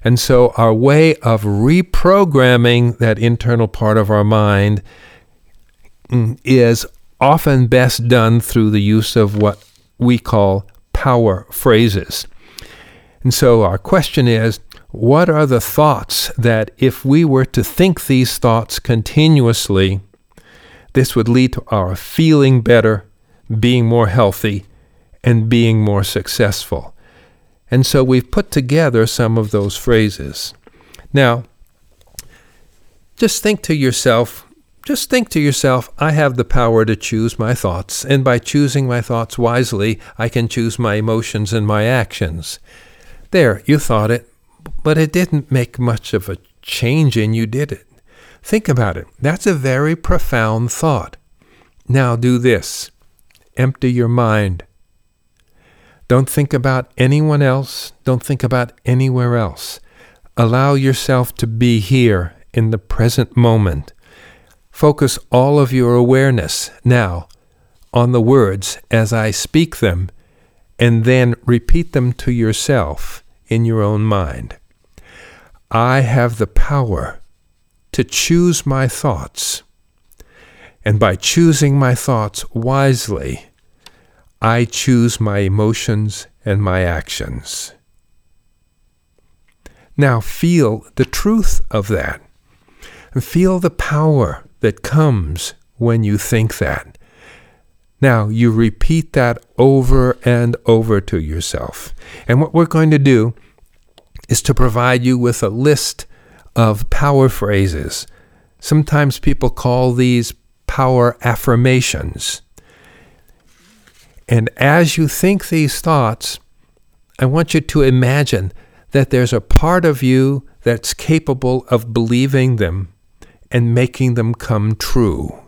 And so our way of reprogramming that internal part of our mind is often best done through the use of what we call power phrases. And so our question is, what are the thoughts that if we were to think these thoughts continuously, this would lead to our feeling better, being more healthy, and being more successful? And so we've put together some of those phrases. Now, just think to yourself, I have the power to choose my thoughts, and by choosing my thoughts wisely, I can choose my emotions and my actions. There, you thought it, but it didn't make much of a change in you, did it? Think about it. That's a very profound thought. Now do this. Empty your mind. Don't think about anyone else. Don't think about anywhere else. Allow yourself to be here in the present moment. Focus all of your awareness now on the words as I speak them, and then repeat them to yourself in your own mind. I have the power to choose my thoughts, and by choosing my thoughts wisely, I choose my emotions and my actions. Now feel the truth of that. And feel the power that comes when you think that. Now you repeat that over and over to yourself. And what we're going to do is to provide you with a list of power phrases. Sometimes people call these power affirmations. And as you think these thoughts, I want you to imagine that there's a part of you that's capable of believing them and making them come true.